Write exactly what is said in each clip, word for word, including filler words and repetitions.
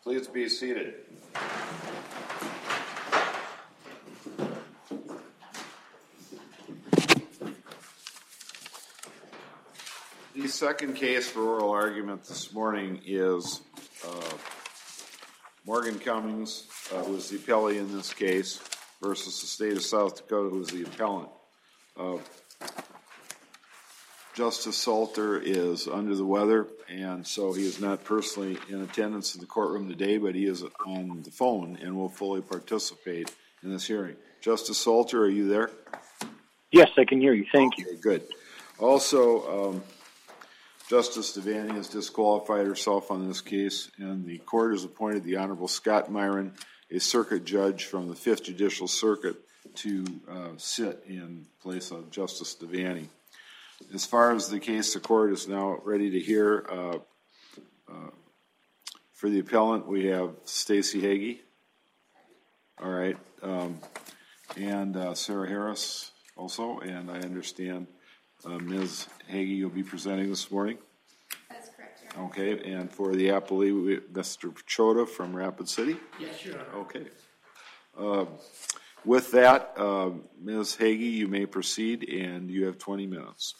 Please be seated. The second case for oral argument this morning is uh, Morgan Cummings, uh, who is the appellee in this case, versus the state of South Dakota, who is the appellant. Uh, Justice Salter is under the weather, and so he is not personally in attendance in the courtroom today, but he is on the phone and will fully participate in this hearing. Justice Salter, are you there? Yes, I can hear you. Thank okay, you. Good. Also, um, Justice Devaney has disqualified herself on this case, and the court has appointed the Honorable Scott Myron, a circuit judge from the Fifth Judicial Circuit, to uh, sit in place of Justice Devaney. As far as the case, the court is now ready to hear. Uh, uh, for the appellant, we have Stacey Hagee. All right. Um, and uh, Sarah Harris also. And I understand uh, Miz Hagee, you'll be presenting this morning. That's correct, Your Honor. Okay. And for the appellee, we, Mister Chota from Rapid City. Yes, Your Honor. Okay. Uh, with that, uh, Miz Hagee, you may proceed, and you have twenty minutes.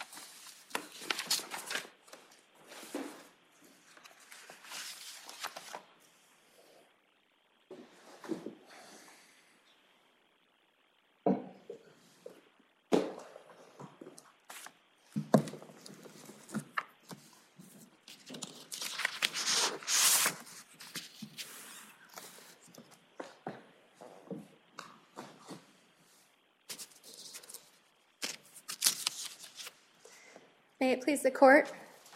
May it please the court.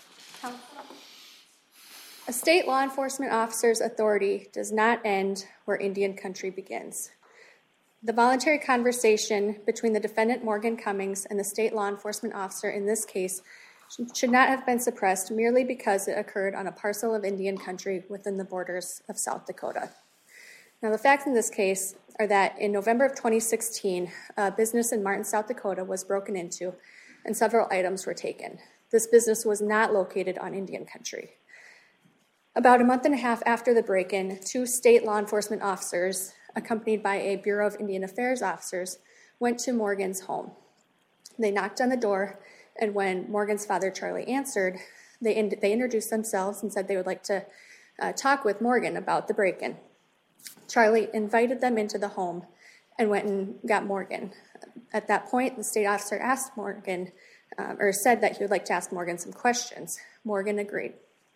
A state law enforcement officer's authority does not end where Indian country begins. The voluntary conversation between the defendant Morgan Cummings and the state law enforcement officer in this case should not have been suppressed merely because it occurred on a parcel of Indian country within the borders of South Dakota. Now, the facts in this case are that in November of twenty sixteen, a business in Martin, South Dakota was broken into and several items were taken. This business was not located on Indian country. About a month and a half after the break-in, two state law enforcement officers, accompanied by a Bureau of Indian Affairs officers, went to Morgan's home. They knocked on the door, and when Morgan's father, Charlie, answered, they, in- they introduced themselves and said they would like to uh, talk with Morgan about the break-in. Charlie invited them into the home and went and got Morgan. At that point, the state officer asked Morgan, um, or said that he would like to ask Morgan some questions. Morgan agreed.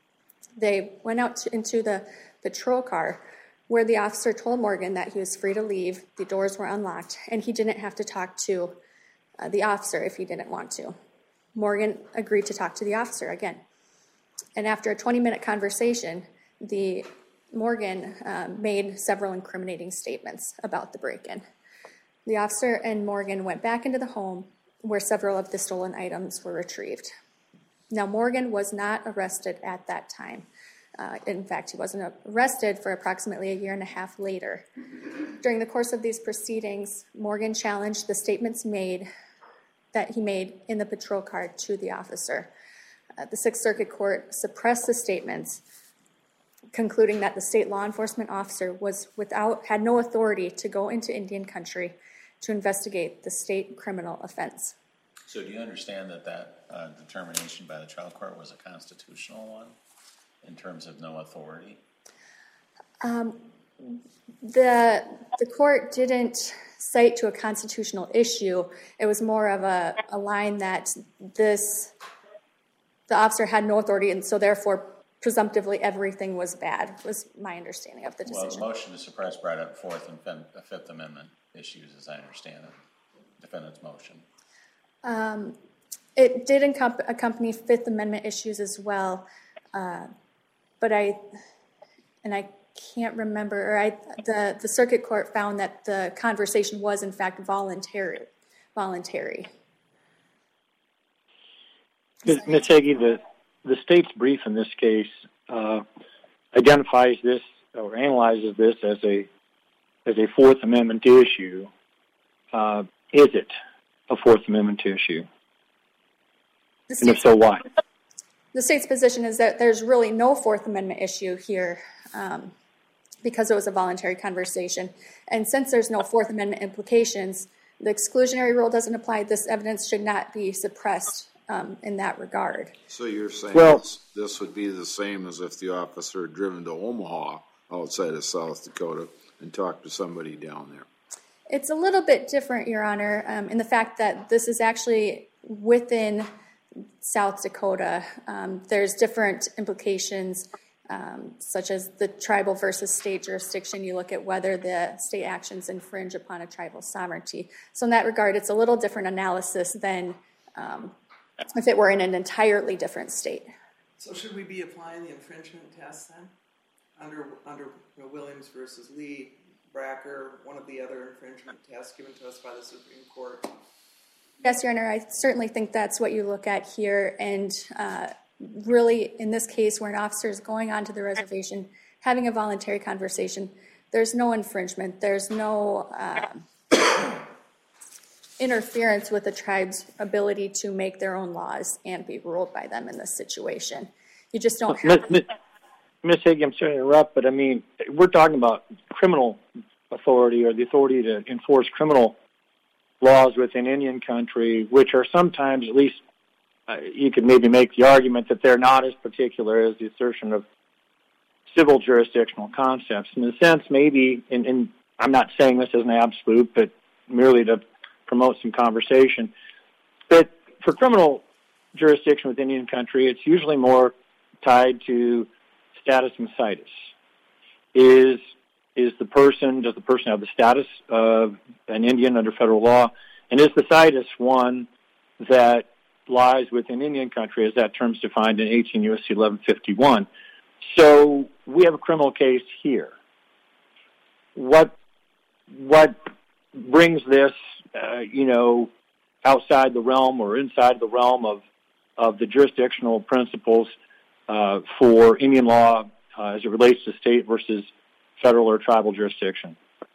They went out to, into the patrol car, where the officer told Morgan that he was free to leave, the doors were unlocked, and he didn't have to talk to uh, the officer if he didn't want to. Morgan agreed to talk to the officer again. And after a twenty-minute conversation, the Morgan uh, made several incriminating statements about the break-in. The officer and Morgan went back into the home where several of the stolen items were retrieved. Now, Morgan was not arrested at that time. Uh, in fact, he wasn't arrested for approximately a year and a half later. During the course of these proceedings, Morgan challenged the statements made that he made in the patrol car to the officer. Uh, the Sixth Circuit Court suppressed the statements, concluding that the state law enforcement officer was without had no authority to go into Indian country to investigate the state criminal offense. So do you understand that that uh, determination by the trial court was a constitutional one in terms of no authority? Um, the the court didn't cite to a constitutional issue. It was more of a, a line that this the officer had no authority, and so therefore presumptively everything was bad, was my understanding of the decision. Well, the motion to suppress brought up Fourth and Fifth Amendment issues, as I understand it, defendant's motion. Um, it did encom- accompany Fifth Amendment issues as well, uh, but I, and I can't remember, or I, the, the circuit court found that the conversation was in fact voluntary. voluntary. Miz Hagee, the, the state's brief in this case uh, identifies this or analyzes this as a as a Fourth Amendment issue. Uh, is it a Fourth Amendment issue? And if so, why? The state's position is that there's really no Fourth Amendment issue here. um, because it was a voluntary conversation. And since there's no Fourth Amendment implications, the exclusionary rule doesn't apply. This evidence should not be suppressed um, in that regard. So you're saying Well- this, this would be the same as if the officer had driven to Omaha outside of South Dakota and talked to somebody down there? It's a little bit different, Your Honor, um, in the fact that this is actually within South Dakota. Um, there's different implications, um, such as the tribal versus state jurisdiction. You look at whether the state actions infringe upon a tribal sovereignty. So in that regard, it's a little different analysis than um, if it were in an entirely different state. So should we be applying the infringement test then? Under under you know, Williams versus Lee, Bracker, one of the other infringement tests given to us by the Supreme Court? Yes, Your Honor, I certainly think that's what you look at here. And uh, really, in this case, where an officer is going onto the reservation, having a voluntary conversation, there's no infringement. There's no uh, interference with the tribe's ability to make their own laws and be ruled by them in this situation. You just don't have... Miz Miz Higgy, I'm sorry to interrupt, but I mean, we're talking about criminal authority or the authority to enforce criminal laws within Indian country, which are sometimes, at least uh, you could maybe make the argument that they're not as particular as the assertion of civil jurisdictional concepts. In a sense, maybe, and, and I'm not saying this as an absolute, but merely to promote some conversation, but for criminal jurisdiction within Indian country, it's usually more tied to status and situs. Is is the person, does the person have the status of an Indian under federal law? And is the situs one that lies within Indian country, as that term is defined in eighteen U S C eleven fifty-one? So we have a criminal case here. What what brings this, uh, you know, outside the realm or inside the realm of, of the jurisdictional principles uh, for Indian law uh, as it relates to state versus federal or tribal jurisdiction?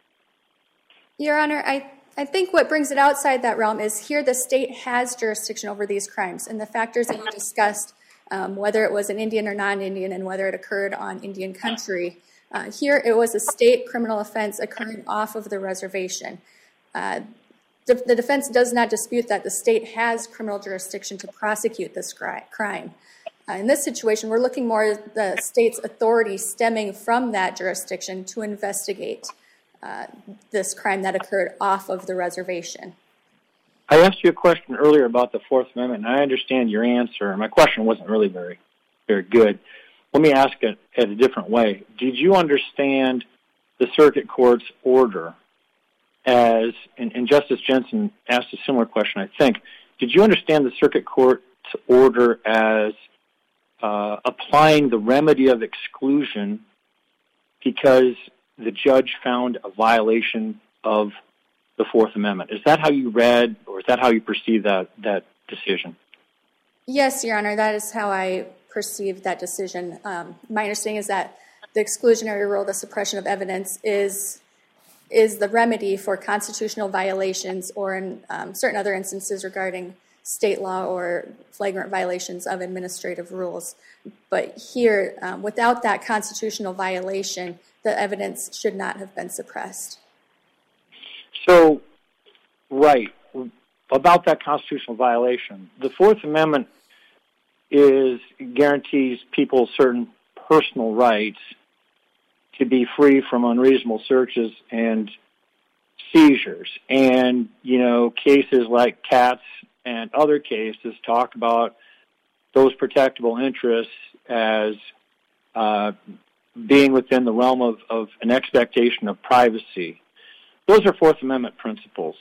Your Honor, I, I think what brings it outside that realm is here the state has jurisdiction over these crimes, and the factors that you discussed, um, whether it was an Indian or non-Indian and whether it occurred on Indian country. Uh, here it was a state criminal offense occurring off of the reservation. Uh, the, the defense does not dispute that the state has criminal jurisdiction to prosecute this crime. Uh, in this situation, we're looking more at the state's authority stemming from that jurisdiction to investigate uh, this crime that occurred off of the reservation. I asked you a question earlier about the Fourth Amendment, and I understand your answer. My question wasn't really very, very good. Let me ask it in a different way. Did you understand the circuit court's order as, and, and Justice Jensen asked a similar question, I think, did you understand the circuit court's order as Uh, applying the remedy of exclusion because the judge found a violation of the Fourth Amendment? Is that how you read, or is that how you perceive that, that decision? Yes, Your Honor, that is how I perceived that decision. Um, my understanding is that the exclusionary rule, the suppression of evidence, is is the remedy for constitutional violations or in um, certain other instances regarding state law or flagrant violations of administrative rules. But here, um, without that constitutional violation, the evidence should not have been suppressed. So, right, about that constitutional violation, the Fourth Amendment is guarantees people certain personal rights to be free from unreasonable searches and seizures. And, you know, cases like Katz and other cases talk about those protectable interests as uh, being within the realm of, of an expectation of privacy. Those are Fourth Amendment principles.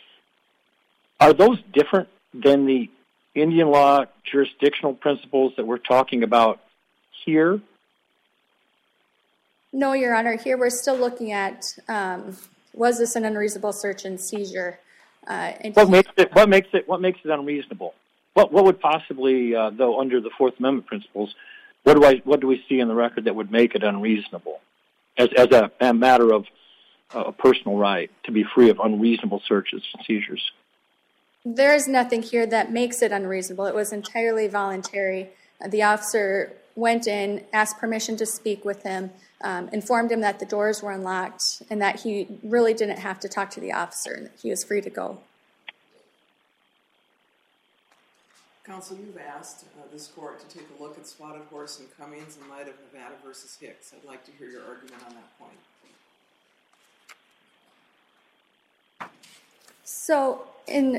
Are those different than the Indian law jurisdictional principles that we're talking about here? No, Your Honor. Here we're still looking at, um, was this an unreasonable search and seizure? Uh, and what makes it? What makes it? What makes it unreasonable? What What would possibly, uh, though, under the Fourth Amendment principles, what do I? What do we see in the record that would make it unreasonable, as as a, a matter of uh, a personal right to be free of unreasonable searches and seizures? There is nothing here that makes it unreasonable. It was entirely voluntary. The officer went in, asked permission to speak with him, um, informed him that the doors were unlocked and that he really didn't have to talk to the officer and that he was free to go. Counsel, you've asked uh, this court to take a look at Spotted Horse and Cummings in light of Nevada versus Hicks. I'd like to hear your argument on that point. So in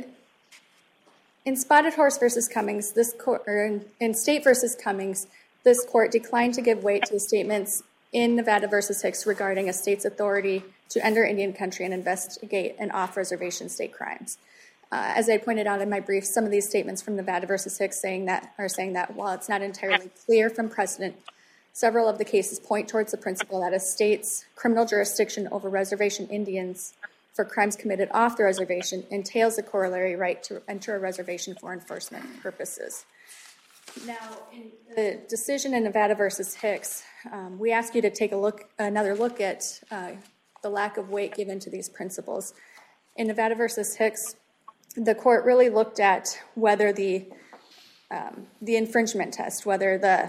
in Spotted Horse versus Cummings, this court, or in, in State versus Cummings, this court declined to give weight to the statements in Nevada versus Hicks regarding a state's authority to enter Indian country and investigate and off-reservation state crimes. Uh, as I pointed out in my brief, some of these statements from Nevada versus Hicks saying that are saying that while it's not entirely clear from precedent, several of the cases point towards the principle that a state's criminal jurisdiction over reservation Indians for crimes committed off the reservation entails a corollary right to enter a reservation for enforcement purposes. Now, in the decision in Nevada versus Hicks, um, we ask you to take a look, another look at uh, the lack of weight given to these principles. In Nevada versus Hicks, the court really looked at whether the um, the infringement test, whether the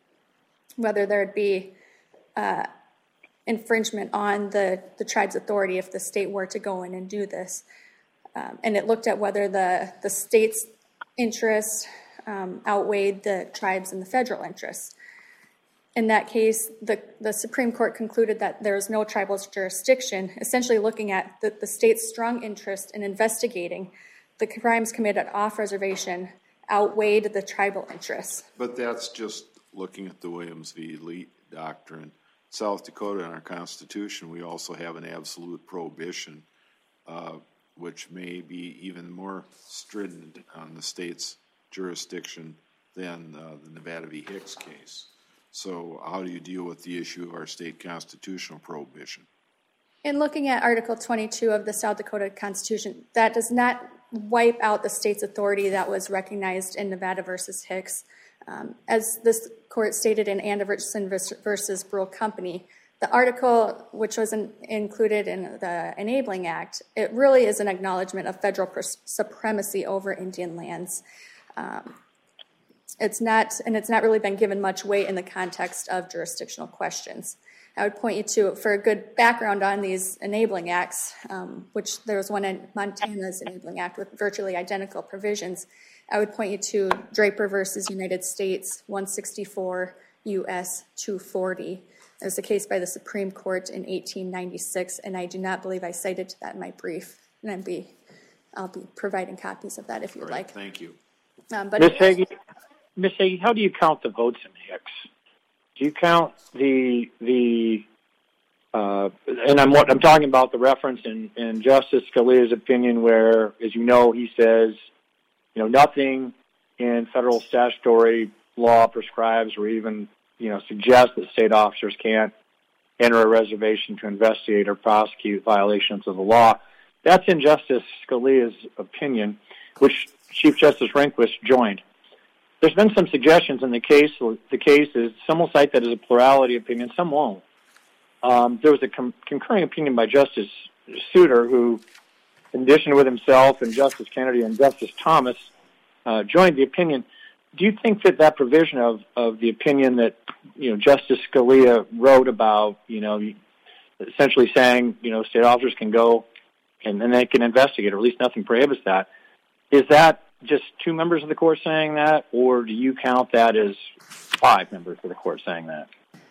whether there'd be uh, infringement on the, the tribe's authority if the state were to go in and do this. Um, and it looked at whether the, the state's interests um, outweighed the tribe's and the federal interests. In that case, the, the Supreme Court concluded that there was no tribal jurisdiction, essentially looking at the, the state's strong interest in investigating the crimes committed off reservation outweighed the tribal interests. But that's just looking at the Williams v. Lee doctrine. South Dakota, in our Constitution, we also have an absolute prohibition, uh, which may be even more strident on the state's jurisdiction than uh, the Nevada v. Hicks case. So how do you deal with the issue of our state constitutional prohibition? In looking at Article twenty-two of the South Dakota Constitution, that does not wipe out the state's authority that was recognized in Nevada versus Hicks. Um, as this court stated in Anderson versus Brule Company, the article, which was in, included in the Enabling Act, it really is an acknowledgement of federal pers- supremacy over Indian lands. Um, it's not, and it's not really been given much weight in the context of jurisdictional questions. I would point you to, for a good background on these enabling acts, um, which there was one in Montana's Enabling Act with virtually identical provisions, I would point you to Draper versus United States, one sixty-four U S two forty. There's a case by the Supreme Court in eighteen ninety-six, and I do not believe I cited that in my brief. And I'd be, I'll be providing copies of that if you'd All right, like. Thank you. Um, but Miz Hagee, Miz Hagee, how do you count the votes in Hicks? Do you count the the uh, and I'm what I'm talking about the reference in, in Justice Scalia's opinion, where, as you know, he says, you know, nothing in federal statutory law prescribes or even, you know, suggests that state officers can't enter a reservation to investigate or prosecute violations of the law. That's in Justice Scalia's opinion, which Chief Justice Rehnquist joined. There's been some suggestions in the case. The case is some will cite that as a plurality opinion, some won't. Um, there was a com- concurring opinion by Justice Souter, who, in addition with himself and Justice Kennedy and Justice Thomas, uh, joined the opinion. Do you think that that provision of, of the opinion that, you know, Justice Scalia wrote about, you know, essentially saying, you know, state officers can go and then they can investigate, or at least nothing prohibits that, is that just two members of the court saying that, or do you count that as five members of the court saying that?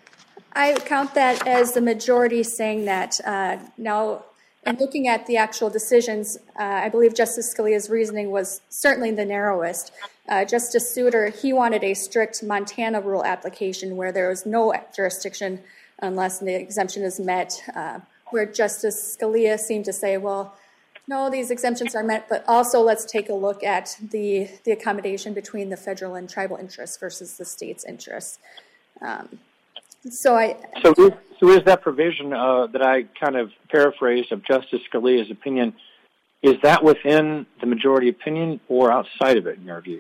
I count that as the majority saying that. Uh, now, in looking at the actual decisions, uh, I believe Justice Scalia's reasoning was certainly the narrowest. Uh, Justice Souter, he wanted a strict Montana rule application where there was no jurisdiction unless the exemption is met, uh, where Justice Scalia seemed to say, well, no, these exemptions are met, but also let's take a look at the, the accommodation between the federal and tribal interests versus the state's interests. Um, so I... So is, so is that provision uh, that I kind of paraphrased of Justice Scalia's opinion, is that within the majority opinion or outside of it, in your view?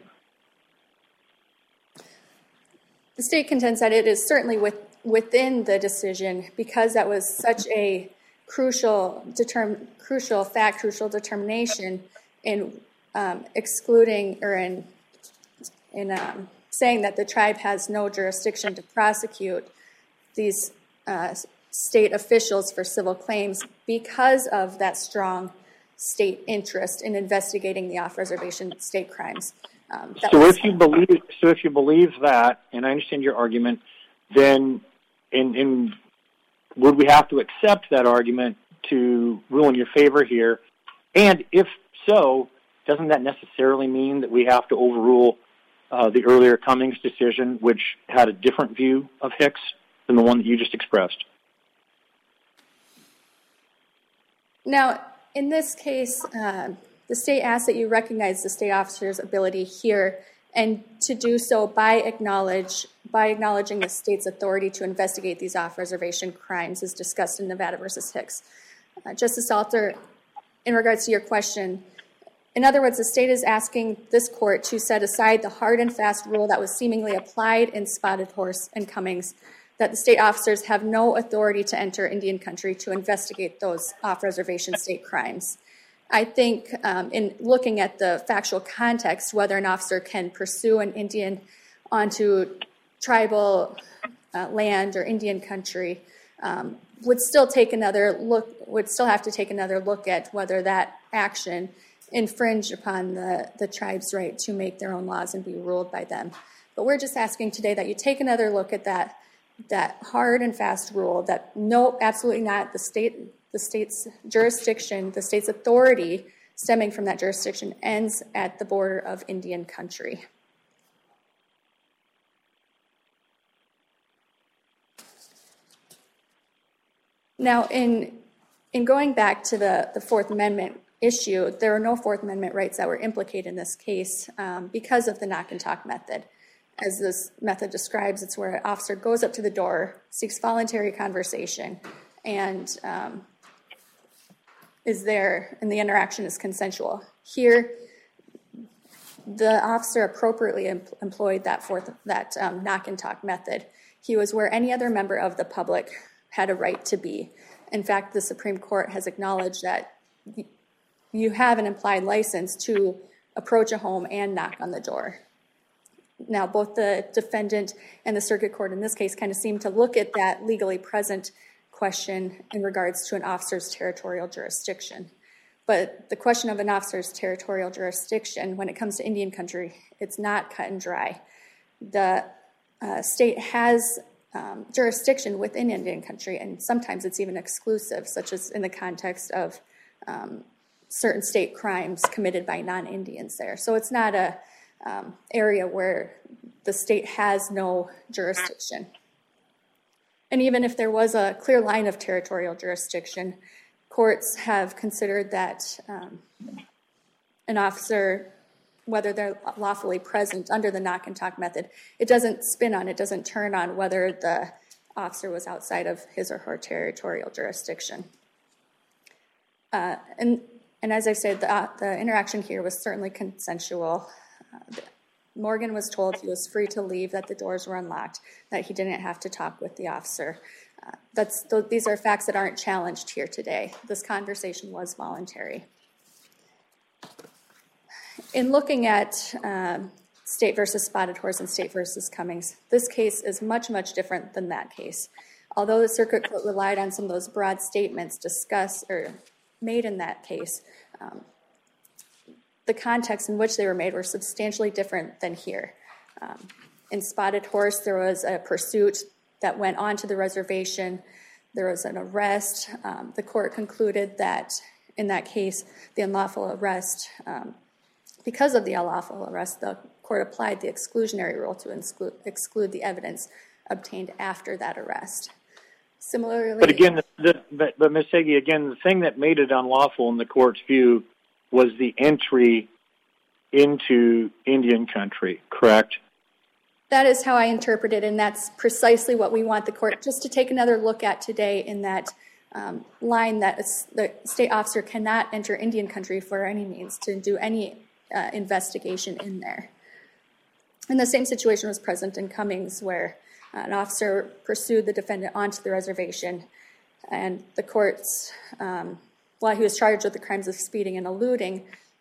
The state contends that it is certainly with, within the decision because that was such a crucial, determ, crucial fact, crucial determination in um, excluding or in in um, saying that the tribe has no jurisdiction to prosecute these uh, state officials for civil claims because of that strong state interest in investigating the off-reservation state crimes. Um, so was, if you believe, so if you believe that, and I understand your argument, then in, in would we have to accept that argument to rule in your favor here? And if so, doesn't that necessarily mean that we have to overrule uh, the earlier Cummings decision, which had a different view of Hicks than the one that you just expressed? Now, in this case, uh, the state asks that you recognize the state officer's ability here, and to do so by acknowledge by acknowledging the state's authority to investigate these off-reservation crimes, as discussed in Nevada versus Hicks. Uh, Justice Salter, in regards to your question, in other words, the state is asking this court to set aside the hard and fast rule that was seemingly applied in Spotted Horse and Cummings, that the state officers have no authority to enter Indian country to investigate those off-reservation state crimes. I think um, in looking at the factual context, whether an officer can pursue an Indian onto tribal uh, land or Indian country um, would still take another look, would still have to take another look at whether that action infringe upon the, the tribe's right to make their own laws and be ruled by them. But we're just asking today that you take another look at that that hard and fast rule that no, absolutely not, the state, the state's jurisdiction, the state's authority stemming from that jurisdiction ends at the border of Indian country. Now, in in going back to the, the Fourth Amendment issue, there are no Fourth Amendment rights that were implicated in this case um, because of the knock and talk method. As this method describes, it's where an officer goes up to the door, seeks voluntary conversation, and um, is there, and the interaction is consensual. Here, the officer appropriately em- employed that fourth, that um, knock and talk method. He was where any other member of the public had a right to be. In fact, the Supreme Court has acknowledged that you have an implied license to approach a home and knock on the door. Now, both the defendant and the circuit court in this case kind of seem to look at that legally present question in regards to an officer's territorial jurisdiction. But the question of an officer's territorial jurisdiction, when it comes to Indian country, it's not cut and dry. The uh, state has um, jurisdiction within Indian country, and sometimes it's even exclusive, such as in the context of um, certain state crimes committed by non-Indians there. So it's not a Um, area where the state has no jurisdiction. And even if there was a clear line of territorial jurisdiction, courts have considered that um, an officer, whether they're lawfully present under the knock and talk method, it doesn't spin on, it doesn't turn on whether the officer was outside of his or her territorial jurisdiction. Uh, and, and as I said, the, uh, the interaction here was certainly consensual. Uh, Morgan was told he was free to leave, that the doors were unlocked, that he didn't have to talk with the officer. Uh, that's th- these are facts that aren't challenged here today. This conversation was voluntary. In looking at um, State versus Spotted Horse and State versus Cummings, this case is much, much different than that case. Although the circuit court relied on some of those broad statements discussed or made in that case, um, the context in which they were made were substantially different than here. Um, in Spotted Horse, there was a pursuit that went onto the reservation. There was an arrest. Um, the court concluded that in that case, the unlawful arrest, um, because of the unlawful arrest, the court applied the exclusionary rule to exclude, exclude the evidence obtained after that arrest. Similarly, but again, the, but, but Miz Hagee, again, the thing that made it unlawful in the court's view was the entry into Indian country, correct? That is how I interpret it, and that's precisely what we want the court just to take another look at today in that um, line that the state officer cannot enter Indian country for any means to do any uh, investigation in there. And the same situation was present in Cummings, where uh, an officer pursued the defendant onto the reservation, and the court's, um, while he was charged with the crimes of speeding and eluding,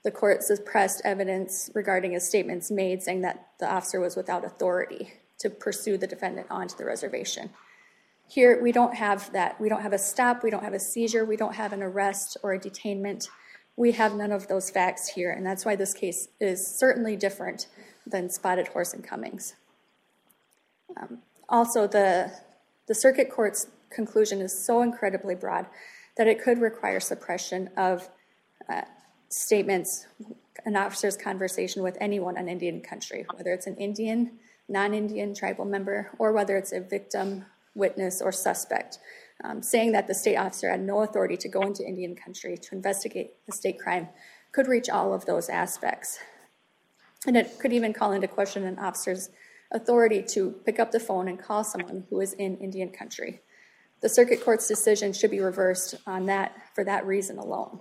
the court suppressed evidence regarding his statements made saying that the officer was without authority to pursue the defendant onto the reservation. Here, we don't have that. We don't have a stop. We don't have a seizure. We don't have an arrest or a detainment. We have none of those facts here, and that's why this case is certainly different than Spotted Horse and Cummings. Um, also, the, the circuit court's conclusion is so incredibly broad that it could require suppression of uh, statements, an officer's conversation with anyone in Indian country, whether it's an Indian, non-Indian tribal member, or whether it's a victim, witness, or suspect, um, saying that the state officer had no authority to go into Indian country to investigate the state crime could reach all of those aspects. And it could even call into question an officer's authority to pick up the phone and call someone who is in Indian country. The circuit court's decision should be reversed on that for that reason alone.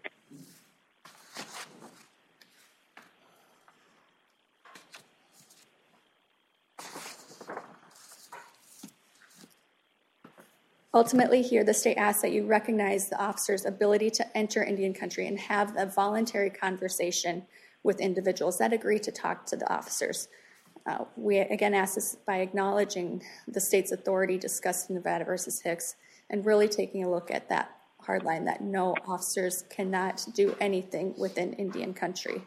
Ultimately, here, the state asks that you recognize the officer's ability to enter Indian country and have a voluntary conversation with individuals that agree to talk to the officers. Uh, we again ask this by acknowledging the state's authority discussed in Nevada versus Hicks and really taking a look at that hard line that no officers cannot do anything within Indian country.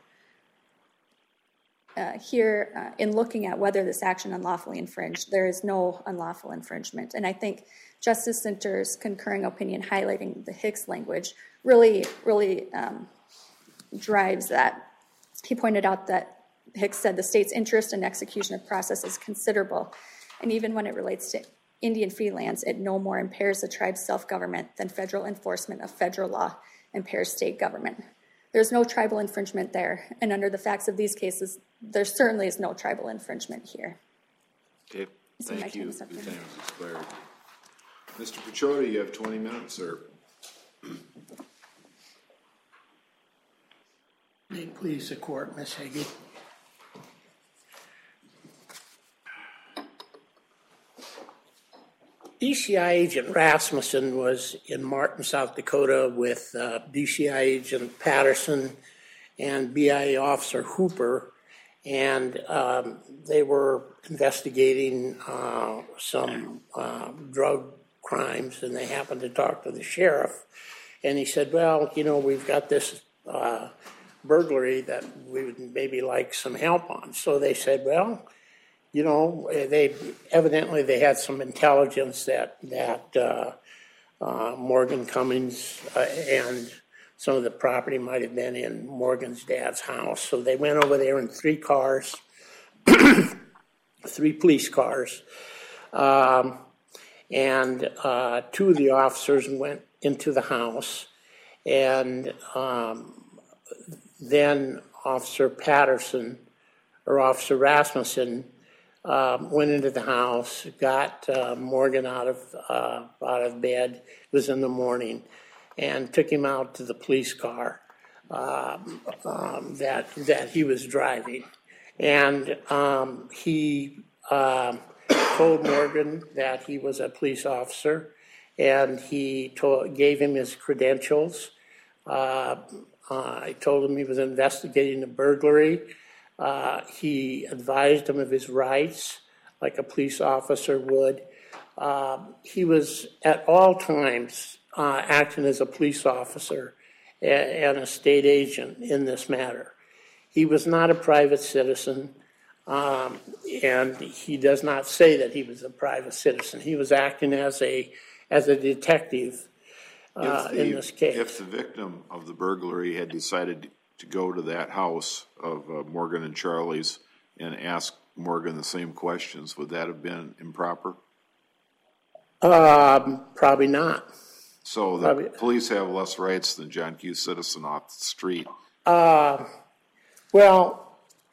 Uh, here, uh, in looking at whether this action unlawfully infringed, there is no unlawful infringement. And I think Justice Sinter's concurring opinion highlighting the Hicks language really, really um, drives that. He pointed out that Hicks said the state's interest in execution of process is considerable, and even when it relates to Indian fee lands, it no more impairs the tribe's self-government than federal enforcement of federal law impairs state government. There's no tribal infringement there, and under the facts of these cases, there certainly is no tribal infringement here. Okay, So my thank time you. is up Your here. time has expired. Mister Pichota, you have twenty minutes, sir. May it please the court, Miz Hagee. D C I agent Rasmussen was in Martin, South Dakota with uh, D C I agent Patterson and B I A officer Hooper, and um, they were investigating uh, some uh, drug crimes, and they happened to talk to the sheriff, and he said, well, you know, we've got this uh, burglary that we would maybe like some help on. So they said, well, you know, they evidently they had some intelligence that that uh, uh, Morgan Cummings uh, and some of the property might have been in Morgan's dad's house. So they went over there in three cars, three police cars, um, and uh, two of the officers went into the house, and um, then Officer Patterson or Officer Rasmussen Um, went into the house, got uh, Morgan out of uh, out of bed. It was in the morning, and took him out to the police car um, um, that that he was driving, and um, he uh, told Morgan that he was a police officer, and he told, gave him his credentials. Uh, uh, I told him he was investigating a burglary. Uh, he advised him of his rights, like a police officer would. Uh, he was at all times uh, acting as a police officer and a state agent in this matter. He was not a private citizen, um, and he does not say that he was a private citizen. He was acting as a as a detective uh, the, in this case. If the victim of the burglary had decided to go to that house of uh, Morgan and Charlie's and ask Morgan the same questions, would that have been improper? Um, probably not. So the Probably. police have less rights than John Q. Citizen off the street. Uh, well,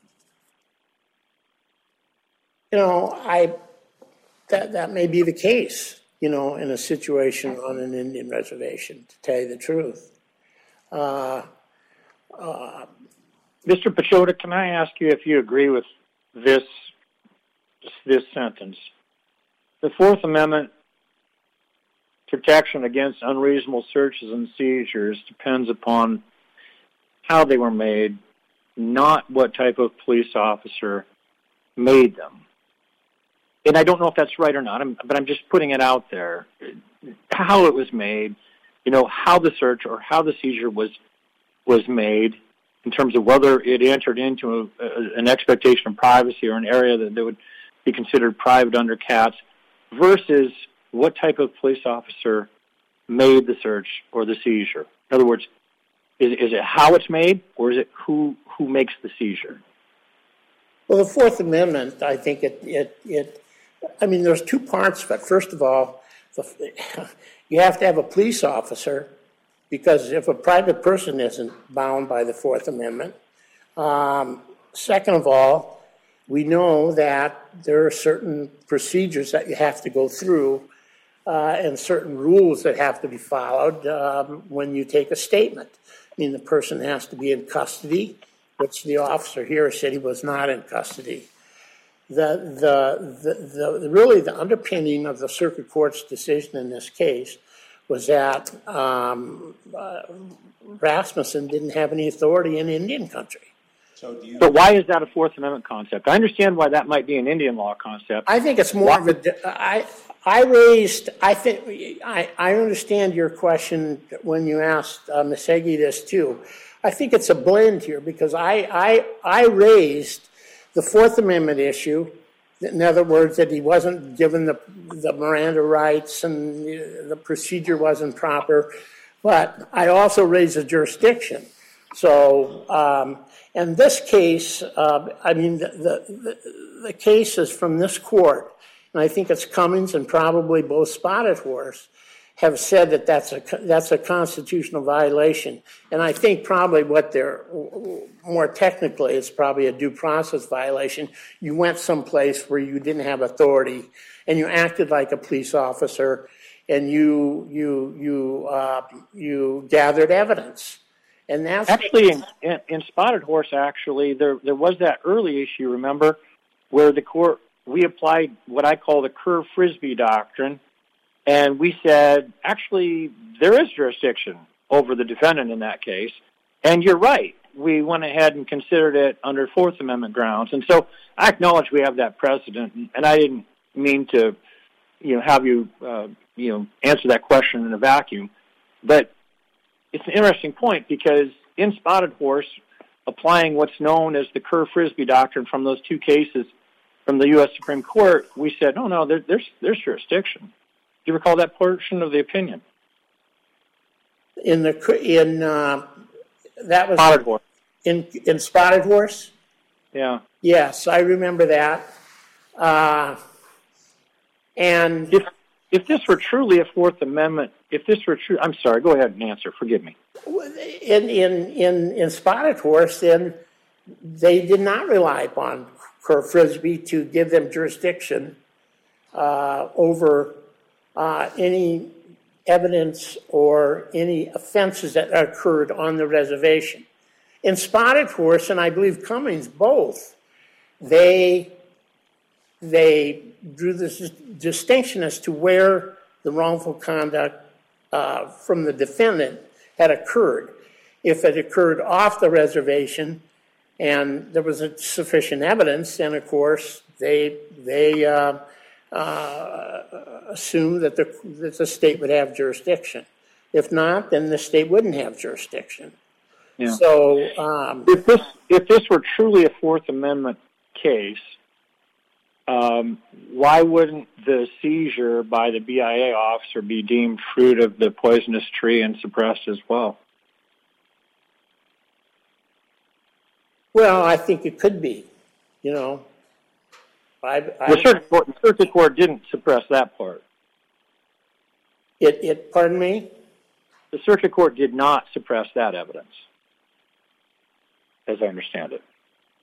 you know, I that that may be the case, you know, in a situation on an Indian reservation, to tell you the truth. Uh, uh, Mister Pichota, can I ask you if you agree with this this sentence? The Fourth Amendment protection against unreasonable searches and seizures depends upon how they were made, not what type of police officer made them. And I don't know if that's right or not, I'm, but I'm just putting it out there. How it was made, you know, how the search or how the seizure was was made, in terms of whether it entered into a, a, an expectation of privacy or an area that, that would be considered private under CATS, versus what type of police officer made the search or the seizure. In other words, is, is it how it's made, or is it who who makes the seizure? Well, the Fourth Amendment, I think it, it, it I mean, there's two parts of it. First of all, the, you have to have a police officer, because if a private person isn't bound by the Fourth Amendment. Um, second of all, we know that there are certain procedures that you have to go through uh, and certain rules that have to be followed um, when you take a statement. I mean, the person has to be in custody, which the officer here said he was not in custody. The, the, the, the, really the underpinning of the circuit court's decision in this case was that um, uh, Rasmussen didn't have any authority in Indian country. So do you? But why is that a Fourth Amendment concept? I understand why that might be an Indian law concept. I think it's more why? of a. I I raised. I think I I understand your question when you asked uh, Miz Heggie this too. I think it's a blend here, because I I I raised the Fourth Amendment issue. In other words, that he wasn't given the, the Miranda rights and the procedure wasn't proper. But I also raised the jurisdiction. So, um, in this case, uh, I mean, the, the, the case is from this court, and I think it's Cummings and probably both Spotted Horse have said that that's a, that's a constitutional violation. And I think probably what they're, more technically, it's probably a due process violation. You went someplace where you didn't have authority, and you acted like a police officer, and you you you uh, you gathered evidence. And that's actually in, in, in Spotted Horse. Actually, there there was that early issue. Remember, where the court we applied what I call the Kerr Frisbee doctrine. And we said, actually, there is jurisdiction over the defendant in that case. And you're right. We went ahead and considered it under Fourth Amendment grounds. And so I acknowledge we have that precedent. And I didn't mean to, you know, have you, uh, you know, answer that question in a vacuum. But it's an interesting point, because in Spotted Horse, applying what's known as the Kerr Frisbee doctrine from those two cases from the U S Supreme Court, we said, oh, no, there, there's there's jurisdiction. Do you recall that portion of the opinion? In the in uh, that was Spotted Horse. In in Spotted Horse. Yeah. Yes, I remember that. Uh, and if if this were truly a Fourth Amendment, if this were true, I'm sorry. Go ahead and answer. Forgive me. In in in in Spotted Horse, then they did not rely upon Kerr Frisbee to give them jurisdiction uh, over. Uh, any evidence or any offenses that occurred on the reservation. In Spotted Horse, and I believe Cummings both, they they drew this distinction as to where the wrongful conduct uh, from the defendant had occurred. If it occurred off the reservation and there was a sufficient evidence, then of course they they uh, Uh, assume that the, that the state would have jurisdiction. If not, then the state wouldn't have jurisdiction. Yeah. So, um, if this if this were truly a Fourth Amendment case, um, why wouldn't the seizure by the B I A officer be deemed fruit of the poisonous tree and suppressed as well? well, I think it could be, you know. I, I, the, circuit court, the circuit court didn't suppress that part. It, it, pardon me? The circuit court did not suppress that evidence, as I understand it.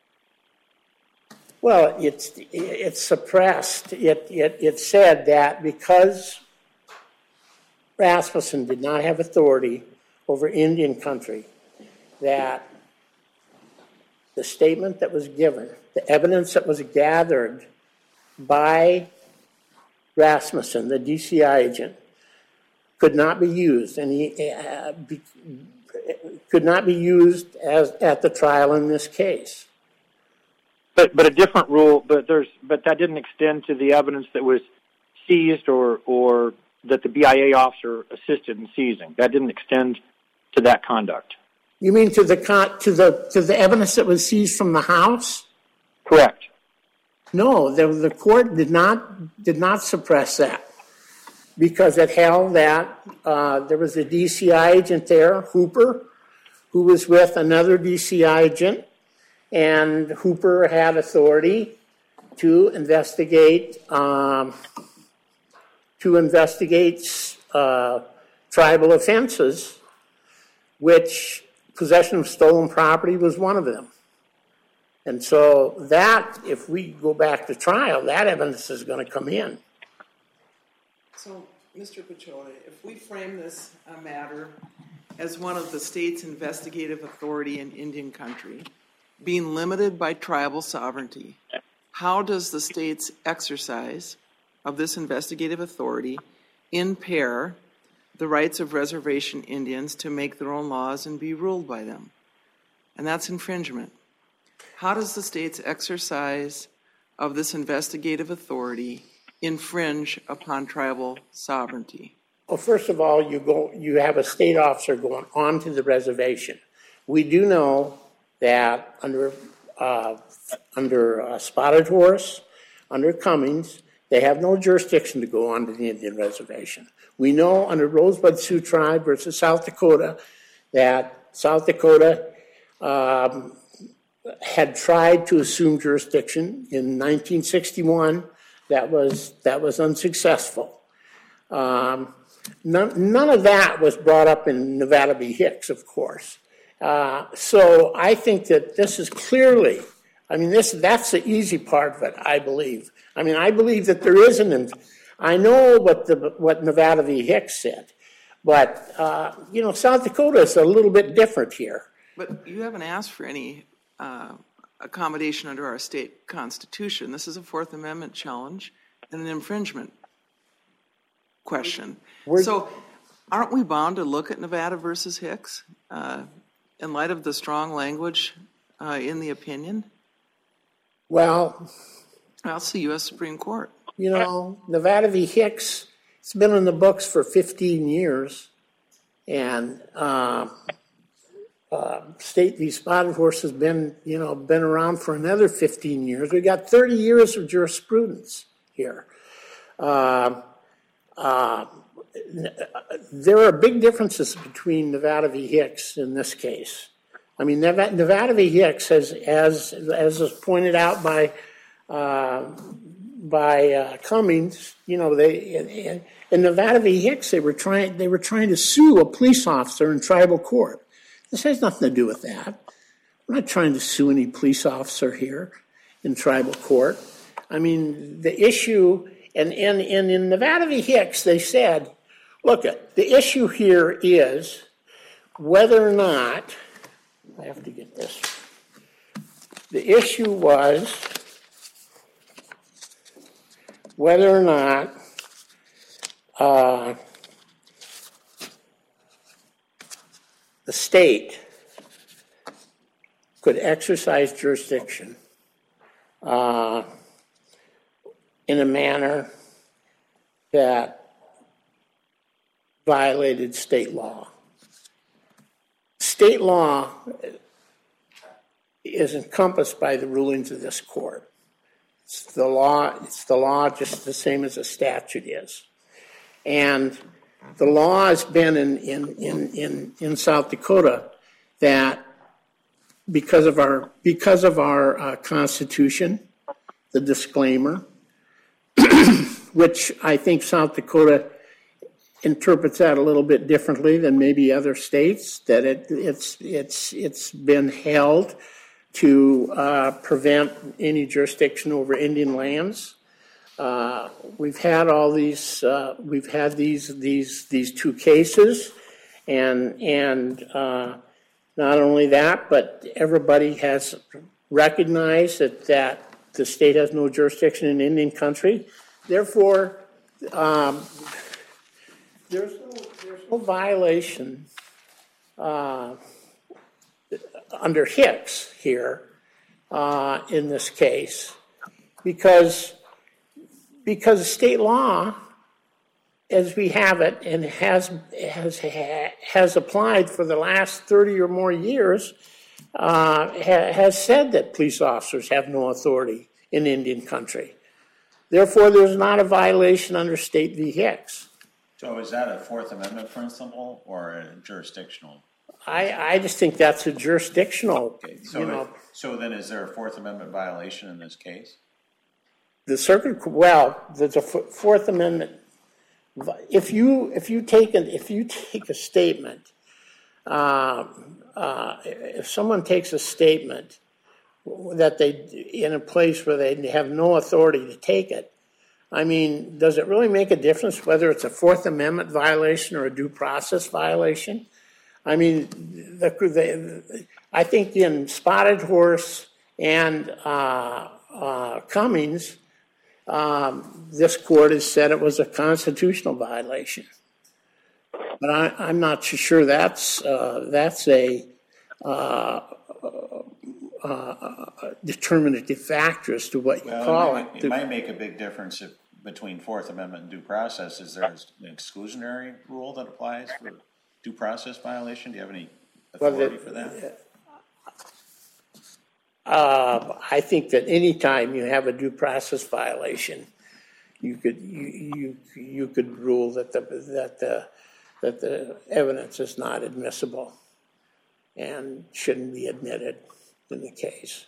Well, it's it's suppressed. It it it said that because Rasmussen did not have authority over Indian country, that the statement that was given, the evidence that was gathered by Rasmussen, the D C I agent, could not be used, and he uh, be, could not be used as at the trial in this case. But but a different rule. But there's but that didn't extend to the evidence that was seized or or that the B I A officer assisted in seizing. That didn't extend to that conduct. You mean to the con- to the to the evidence that was seized from the house? Correct. No, the, the court did not did not suppress that because it held that uh, there was a D C I agent there, Hooper, who was with another D C I agent, and Hooper had authority to investigate um, to investigate uh, tribal offenses, which possession of stolen property was one of them. And so that, if we go back to trial, that evidence is going to come in. So, Mister Piccioli, if we frame this uh, matter as one of the state's investigative authority in Indian country, being limited by tribal sovereignty, how does the state's exercise of this investigative authority impair the rights of reservation Indians to make their own laws and be ruled by them? And that's infringement. How does the state's exercise of this investigative authority infringe upon tribal sovereignty? Well, first of all, you go. You have a state officer going onto the reservation. We do know that under uh, under uh, Spotted Horse, under Cummings, they have no jurisdiction to go onto the Indian reservation. We know under Rosebud Sioux Tribe versus South Dakota that South Dakota um, had tried to assume jurisdiction in nineteen sixty-one. That was that was unsuccessful. Um, none, none of that was brought up in Nevada v. Hicks, of course. Uh, so I think that this is clearly, I mean, this that's the easy part of it, I believe. I mean, I believe that there is an, I know what the what Nevada v. Hicks said, but, uh, you know, South Dakota is a little bit different here. But you haven't asked for any uh, accommodation under our state constitution. This is a Fourth Amendment challenge and an infringement question. We're, so aren't we bound to look at Nevada versus Hicks uh, in light of the strong language uh, in the opinion? Well, that's the U S Supreme Court. You know, Nevada v. Hicks, it's been in the books for fifteen years, and uh, uh, State v. Spotted Horse has been, you know, been around for another fifteen years. We got thirty years of jurisprudence here. Uh, uh, there are big differences between Nevada v. Hicks in this case. I mean, Nevada, Nevada v. Hicks, has, as as was pointed out by uh, by uh, Cummings, you know, they in, in Nevada v. Hicks, they were trying they were trying to sue a police officer in tribal court. This has nothing to do with that. We're not trying to sue any police officer here in tribal court. I mean, the issue, and in in, in Nevada v. Hicks, they said, look, the issue here is whether or not, I have to get this. The issue was whether or not uh, the state could exercise jurisdiction uh, in a manner that violated state law. State law is encompassed by the rulings of this court. It's the law, it's the law just the same as a statute is. And the law has been in, in, in, in, in South Dakota that because of our, because of our uh, Constitution, the disclaimer, which I think South Dakota interprets that a little bit differently than maybe other states, that it, it's, it's, it's been held to uh, prevent any jurisdiction over Indian lands. Uh, we've had all these, uh, we've had these, these, these two cases, and, and uh, not only that, but everybody has recognized that, that the state has no jurisdiction in Indian country. Therefore, um, there's no, there's no violation uh, under Hicks here uh, in this case, because because state law, as we have it and has has has applied for the last thirty or more years, uh, ha, has said that police officers have no authority in Indian country. Therefore, there's not a violation under State v. Hicks. So is that a Fourth Amendment principle or a jurisdictional? I, I just think that's a jurisdictional, Okay, so, you know. if, so then is there a Fourth Amendment violation in this case? The circuit, well, there's a Fourth Amendment. If you if you take an if you take a statement, uh, uh, if someone takes a statement that they in a place where they have no authority to take it, I mean, does it really make a difference whether it's a Fourth Amendment violation or a due process violation? I mean, the, the, I think in Spotted Horse and uh, uh, Cummings, um, this court has said it was a constitutional violation. But I, I'm not sure that's uh, that's a uh, uh, determinative factor as to what you well, call it. it. It might make a big difference if, between Fourth Amendment and due process. Is there an exclusionary rule that applies for due process violation? Do you have any authority well, the, for that? Uh, I think that any time you have a due process violation, you could you you, you could rule that the that the that the evidence is not admissible and shouldn't be admitted in the case.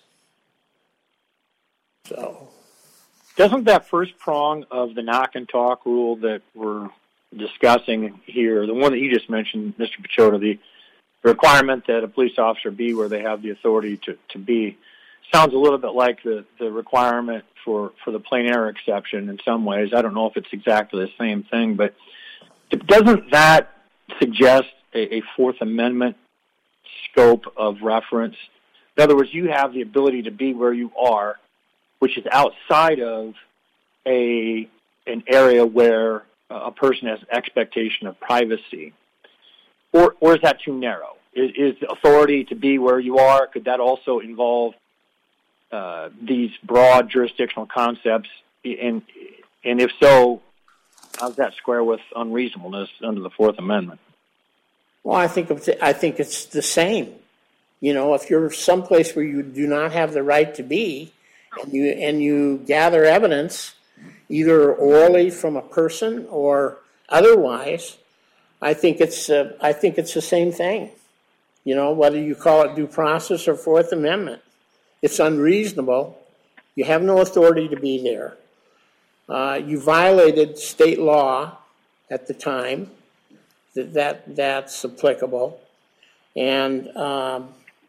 So, doesn't that first prong of the knock and talk rule that we're discussing here, the one that you just mentioned, Mister Pechota, the requirement that a police officer be where they have the authority to, to be, sounds a little bit like the, the requirement for, for the plain error exception in some ways. I don't know if it's exactly the same thing, but doesn't that suggest a, a Fourth Amendment scope of reference? In other words, you have the ability to be where you are, which is outside of a an area where a person has expectation of privacy. Or, or is that too narrow? Is, is authority to be where you are, could that also involve uh, these broad jurisdictional concepts? And, and if so, how does that square with unreasonableness under the Fourth Amendment? Well, I think it's, I think it's the same. You know, if you're someplace where you do not have the right to be, and you and you gather evidence, either orally from a person or otherwise, I think it's uh, I think it's the same thing. You know, whether you call it due process or Fourth Amendment, it's unreasonable. You have no authority to be there. Uh, you violated state law at the time. That, that that's applicable, and um,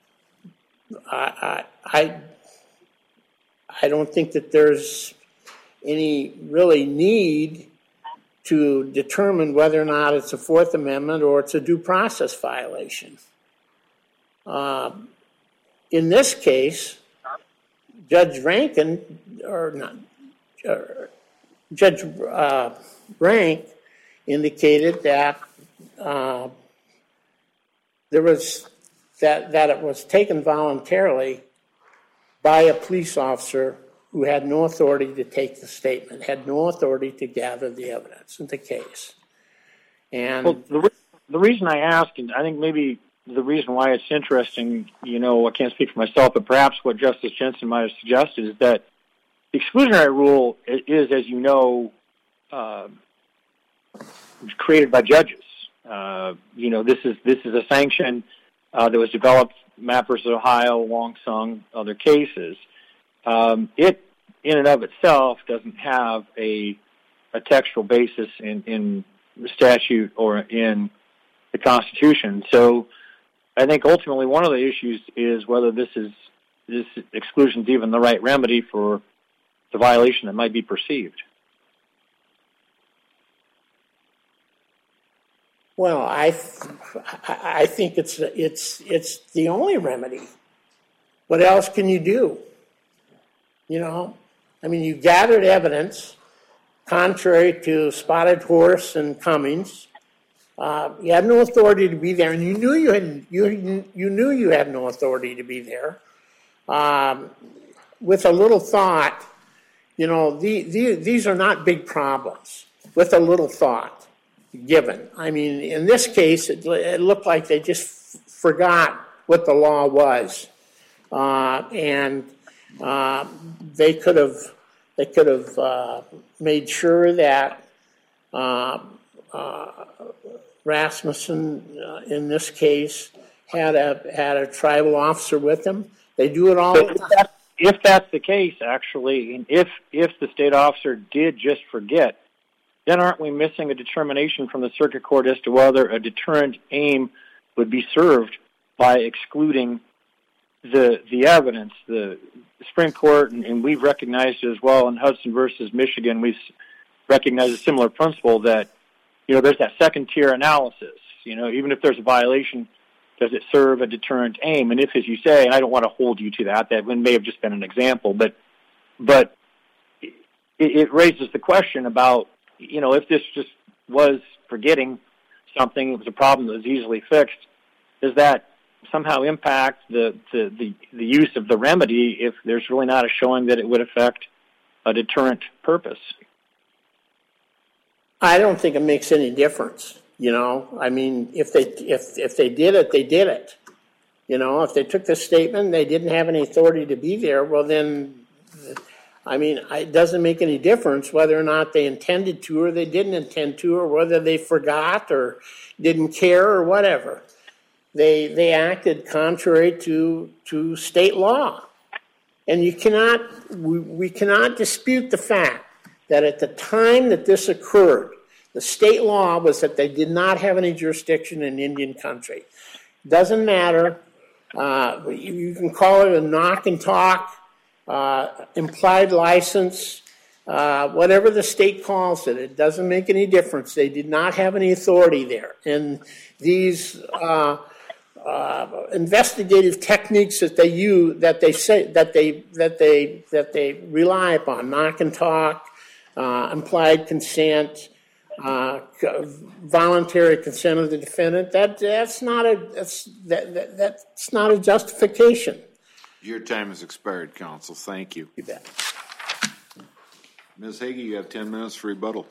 I, I I I don't think that there's any really need to determine whether or not it's a Fourth Amendment or it's a due process violation. Uh, in this case, Judge Rankin, or not, or Judge uh, Rank indicated that uh, there was that that it was taken voluntarily by a police officer who had no authority to take the statement, had no authority to gather the evidence in the case. And well, the, the reason I ask, and I think maybe the reason why it's interesting, you know, I can't speak for myself, but perhaps what Justice Jensen might have suggested is that the exclusionary rule is, as you know, uh, created by judges. Uh, you know, this is this is a sanction uh, that was developed, Mapp versus Ohio, Wong Sung, other cases. Um, it, in and of itself, doesn't have a, a textual basis in, in the statute or in the Constitution. So I think ultimately one of the issues is whether this is this exclusion is even the right remedy for the violation that might be perceived. Well, I, th- I think it's it's it's the only remedy. What else can you do? You know, I mean, you gathered evidence contrary to Spotted Horse and Cummings, Uh, you had no authority to be there, and you knew you had you you knew you had no authority to be there. Um, with a little thought, you know, the, the, these are not big problems. With a little thought given, I mean, in this case, it, it looked like they just f- forgot what the law was, uh, and uh, they could have they could have uh, made sure that. Uh, uh, Rasmussen, uh, in this case, had a had a tribal officer with him. They do it all. But if, that, if that's the case, actually, and if if the state officer did just forget, then aren't we missing a determination from the circuit court as to whether a deterrent aim would be served by excluding the the evidence? The Supreme Court, and, and we've recognized it as well in Hudson versus Michigan, we've recognized a similar principle that, you know, there's that second tier analysis. You know, even if there's a violation, does it serve a deterrent aim? And if, as you say, and I don't want to hold you to that, that may have just been an example, but but it, it raises the question about, you know, if this just was forgetting something, it was a problem that was easily fixed, does that somehow impact the, the, the, the use of the remedy if there's really not a showing that it would affect a deterrent purpose? I don't think it makes any difference. You know, I mean, if they if if they did it, they did it. You know, if they took the statement, they didn't have any authority to be there. Well, then, I mean, it doesn't make any difference whether or not they intended to or they didn't intend to, or whether they forgot or didn't care or whatever. They they acted contrary to to state law, and you cannot we, we cannot dispute the fact that at the time that this occurred, the state law was that they did not have any jurisdiction in Indian country. Doesn't matter. Uh, you, you can call it a knock and talk, uh, implied license, uh, whatever the state calls it. It doesn't make any difference. They did not have any authority there. And these uh, uh, investigative techniques that they use, that they say, that they that they that they rely upon, knock and talk, uh, implied consent. Uh, voluntary consent of the defendant. That that's not a that's that, that that's not a justification. Your time has expired, counsel. Thank you. You bet. Miz Hagee, you have ten minutes for rebuttal.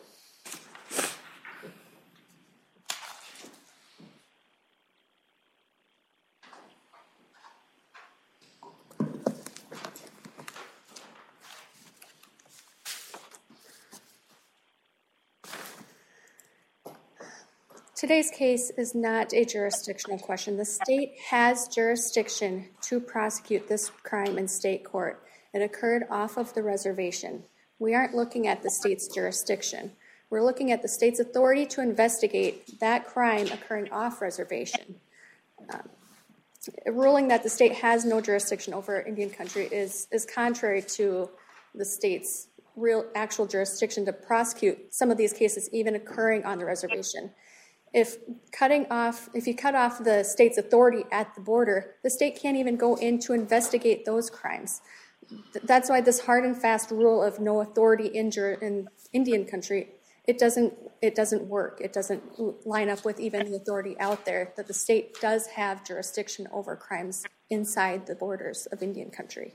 Today's case is not a jurisdictional question. The state has jurisdiction to prosecute this crime in state court. It occurred off of the reservation. We aren't looking at the state's jurisdiction. We're looking at the state's authority to investigate that crime occurring off reservation. Um, ruling that the state has no jurisdiction over Indian country is, is contrary to the state's real actual jurisdiction to prosecute some of these cases even occurring on the reservation. If cutting off, if you cut off the state's authority at the border, the state can't even go in to investigate those crimes. That's why this hard and fast rule of no authority in, in Indian country, it doesn't, it doesn't work. It doesn't line up with even the authority out there that the state does have jurisdiction over crimes inside the borders of Indian country.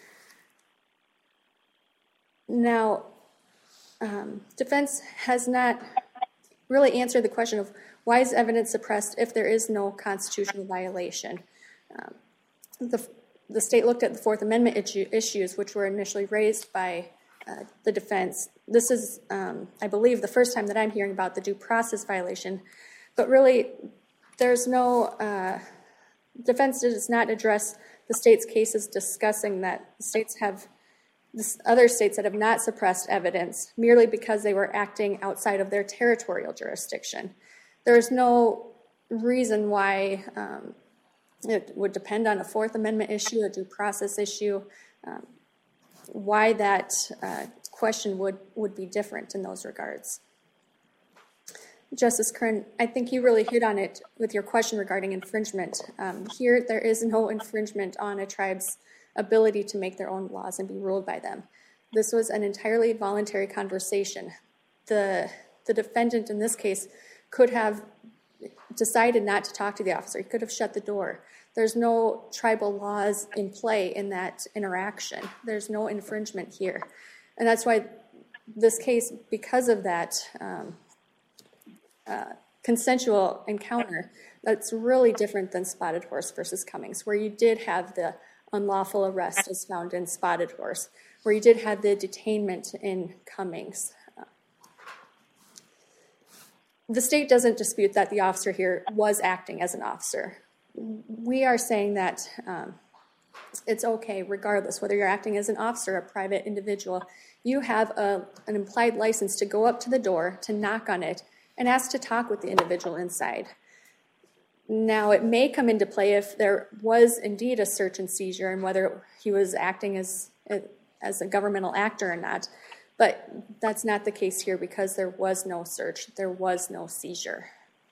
Now, um, defense has not really answer the question of why is evidence suppressed if there is no constitutional violation. Um, the, the state looked at the Fourth Amendment issue, issues which were initially raised by uh, the defense. This is, um, I believe, the first time that I'm hearing about the due process violation, but really there's no, uh, defense does not address the state's cases discussing that states have This, other states that have not suppressed evidence merely because they were acting outside of their territorial jurisdiction. There is no reason why um, it would depend on a Fourth Amendment issue, a due process issue, um, why that uh, question would, would be different in those regards. Justice Kern, I think you really hit on it with your question regarding infringement. Um, here, there is no infringement on a tribe's ability to make their own laws and be ruled by them. This was an entirely voluntary conversation. The, the defendant in this case could have decided not to talk to the officer. He could have shut the door. There's no tribal laws in play in that interaction. There's no infringement here. And that's why this case, because of that um, uh, consensual encounter, that's really different than Spotted Horse versus Cummings, where you did have the unlawful arrest as found in Spotted Horse, where you did have the detainment in Cummings. The state doesn't dispute that the officer here was acting as an officer. We are saying that um, it's okay, regardless, whether you're acting as an officer or a private individual, you have a, an implied license to go up to the door, to knock on it, and ask to talk with the individual inside. Now, it may come into play if there was indeed a search and seizure and whether he was acting as, as a governmental actor or not. But that's not the case here because there was no search, there was no seizure.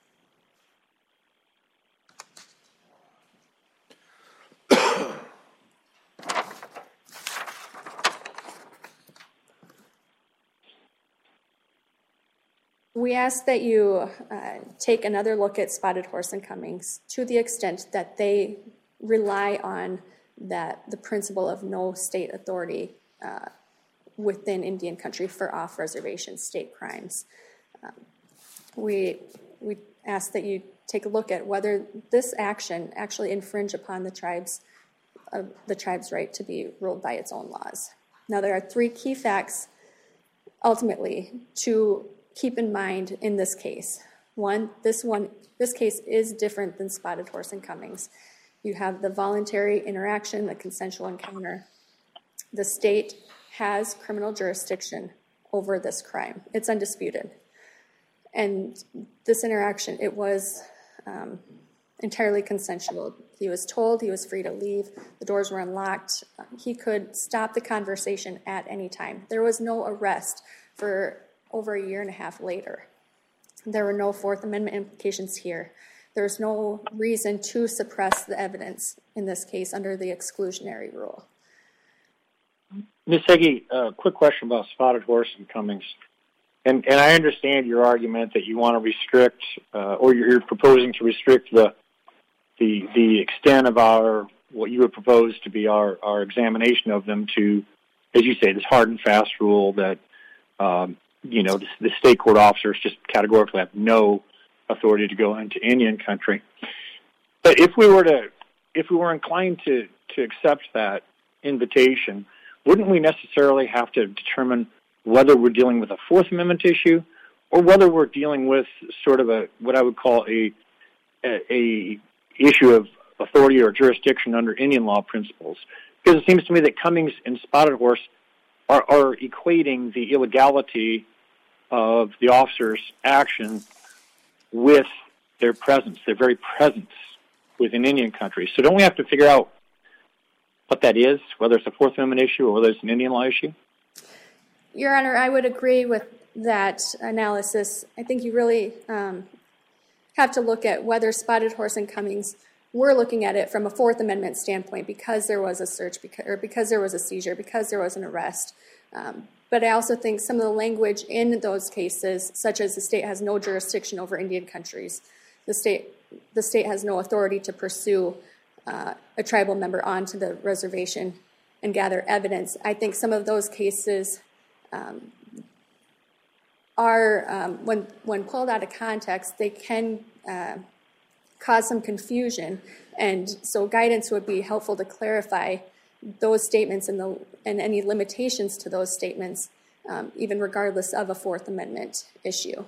We ask that you uh, take another look at Spotted Horse and Cummings to the extent that they rely on that the principle of no state authority uh, within Indian country for off-reservation state crimes. Um, we, we ask that you take a look at whether this action actually infringe upon the tribe's, uh, the tribe's right to be ruled by its own laws. Now, there are three key facts, ultimately, to keep in mind in this case. One, this one, this case is different than Spotted Horse and Cummings. You have the voluntary interaction, the consensual encounter. The state has criminal jurisdiction over this crime. It's undisputed. And this interaction, it was um, entirely consensual. He was told he was free to leave. The doors were unlocked. He could stop the conversation at any time. There was no arrest for over a year and a half later. There were no Fourth Amendment implications here. There's no reason to suppress the evidence in this case under the exclusionary rule. Miz Heggie, a uh, quick question about Spotted Horse and Cummings. And, and I understand your argument that you want to restrict, uh, or you're, you're proposing to restrict the, the the extent of our, what you would propose to be our, our examination of them to, as you say, this hard and fast rule that, um, you know, the, the state court officers just categorically have no authority to go into Indian country. But if we were to, if we were inclined to, to accept that invitation, wouldn't we necessarily have to determine whether we're dealing with a Fourth Amendment issue or whether we're dealing with sort of a, what I would call a, a, a issue of authority or jurisdiction under Indian law principles? Because it seems to me that Cummings and Spotted Horse are, are equating the illegality of the officer's action with their presence, their very presence within Indian country. So don't we have to figure out what that is, whether it's a Fourth Amendment issue or whether it's an Indian law issue? Your Honor, I would agree with that analysis. I think you really um, have to look at whether Spotted Horse and Cummings were looking at it from a Fourth Amendment standpoint because there was a search, because, or because there was a seizure, because there was an arrest. Um, but I also think some of the language in those cases, such as the state has no jurisdiction over Indian countries, the state, the state has no authority to pursue uh, a tribal member onto the reservation and gather evidence. I think some of those cases um, are, um, when, when pulled out of context, they can uh, cause some confusion. And so guidance would be helpful to clarify those statements and, the, and any limitations to those statements, um, even regardless of a Fourth Amendment issue.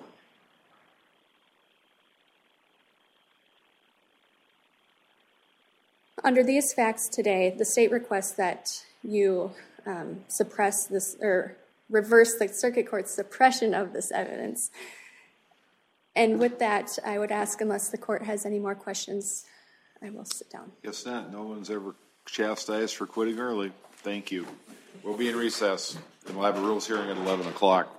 Under these facts today, the state requests that you um, suppress this, or reverse the circuit court's suppression of this evidence. And with that, I would ask, unless the court has any more questions, I will sit down. Guess not. No one's ever chastised for quitting early. Thank you. We'll be in recess, and we'll have a rules hearing at eleven o'clock.